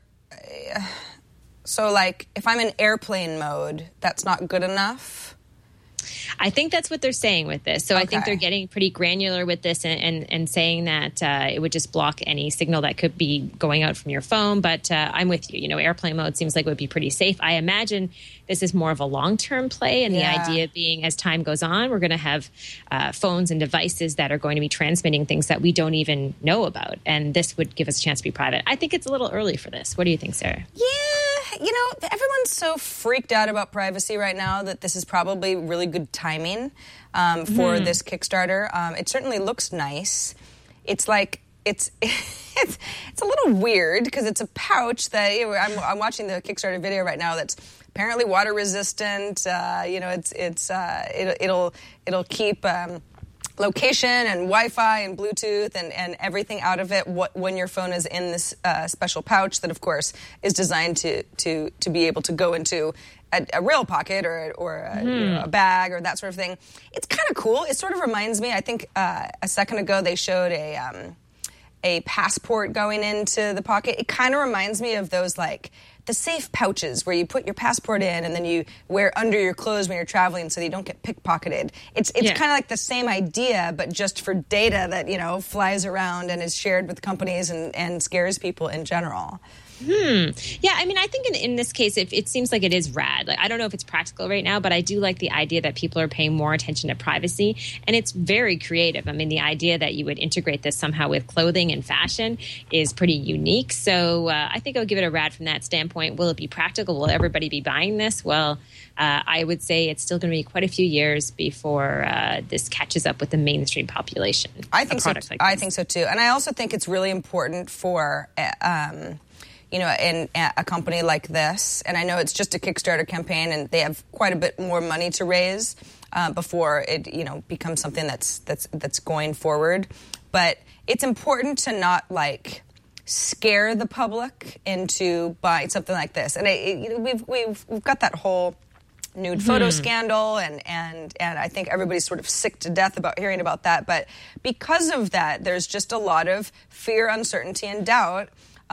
so like if I'm in airplane mode, that's not good enough? I think that's what they're saying with this. So I think they're getting pretty granular with this and saying that it would just block any signal that could be going out from your phone. But I'm with you. Airplane mode seems like it would be pretty safe. I imagine this is more of a long-term play, and the idea being as time goes on, we're going to have phones and devices that are going to be transmitting things that we don't even know about. And this would give us a chance to be private. I think it's a little early for this. What do you think, Sarah? Yeah. Everyone's so freaked out about privacy right now that this is probably really good timing for this Kickstarter. It certainly looks nice. It's like it's a little weird because it's a pouch that I'm watching the Kickstarter video right now that's apparently water resistant. It'll keep location and Wi-Fi and Bluetooth and everything out of it when your phone is in this special pouch that, of course, is designed to be able to go into a real pocket or a bag or that sort of thing. It's kind of cool. It sort of reminds me, I think a second ago they showed a passport going into the pocket. It kind of reminds me of those, like, the safe pouches where you put your passport in and then you wear under your clothes when you're traveling so that you don't get pickpocketed. It's kind of like the same idea, but just for data that, flies around and is shared with companies and scares people in general. Yeah, I mean, I think in this case, it seems like it is rad. Like, I don't know if it's practical right now, but I do like the idea that people are paying more attention to privacy, and it's very creative. I mean, the idea that you would integrate this somehow with clothing and fashion is pretty unique. So I think I'll give it a rad from that standpoint. Will it be practical? Will everybody be buying this? Well, I would say it's still going to be quite a few years before this catches up with the mainstream population. I think so. I think so too, and I also think it's really important for in a company like this, and I know it's just a Kickstarter campaign, and they have quite a bit more money to raise before it, becomes something that's going forward. But it's important to not scare the public into buying something like this. And we've got that whole nude photo scandal, and I think everybody's sort of sick to death about hearing about that. But because of that, there's just a lot of fear, uncertainty, and doubt.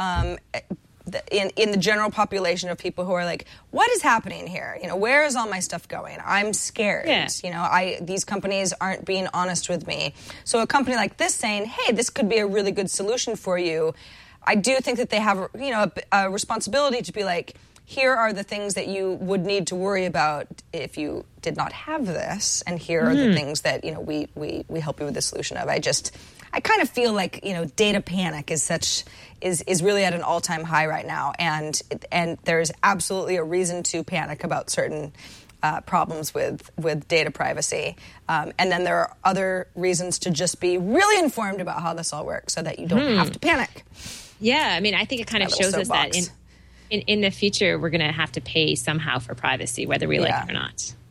In the general population of people who are like, what is happening here? Where is all my stuff going? I'm scared. Yeah. These companies aren't being honest with me. So a company like this saying, hey, this could be a really good solution for you, I do think that they have, a responsibility to be like, here are the things that you would need to worry about if you did not have this, and here are the things that, we help you with the solution of. I kind of feel like, data panic is really at an all-time high right now, and there's absolutely a reason to panic about certain problems with data privacy. And then there are other reasons to just be really informed about how this all works so that you don't have to panic. Yeah, I mean, I think it kind of shows us that in the future we're going to have to pay somehow for privacy, whether we like it or not.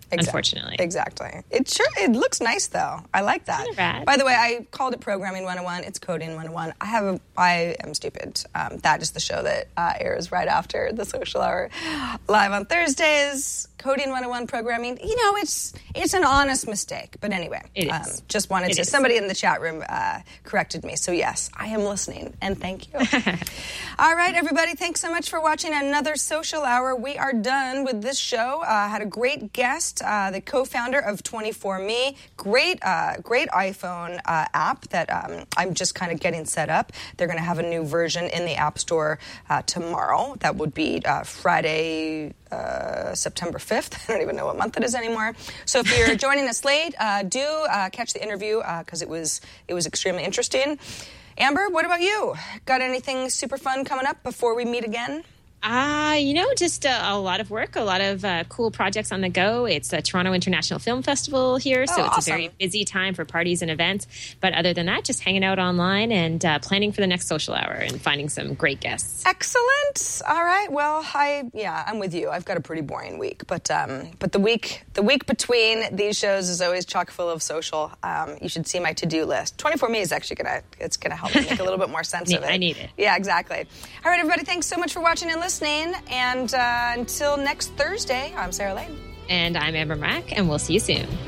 unfortunately. Exactly. It looks nice, though. I like that. Kind of rad. By the way, I called it Programming 101. It's Coding 101. I am stupid. That is the show that airs right after the Social Hour. Live on Thursdays, Coding 101 Programming. You know, it's an honest mistake. But anyway, it is. Just wanted to. Somebody in the chat room corrected me. So, yes, I am listening. And thank you. All right, everybody. Thanks so much for watching another Social Hour. We are done with this show. Had a great guest, the co-founder of 24Me. Great iPhone app that I'm just kind of getting set up. They're going to have a new version in the App Store tomorrow. That would be Friday, September 5th. I don't even know what month it is anymore. So if you're joining us late, do catch the interview because it was extremely interesting. Amber, what about you? Got anything super fun coming up before we meet again? Just a lot of work, a lot of cool projects on the go. It's the Toronto International Film Festival here, so it's awesome. A very busy time for parties and events. But other than that, just hanging out online and planning for the next Social Hour and finding some great guests. Excellent. All right. Well, I'm with you. I've got a pretty boring week, but the week between these shows is always chock full of social. You should see my to-do list. 24Me is actually gonna help me make a little bit more sense of it. I need it. Yeah, exactly. All right, everybody. Thanks so much for watching and listening. And until next Thursday, I'm Sarah Lane. And I'm Amber Mack, and we'll see you soon.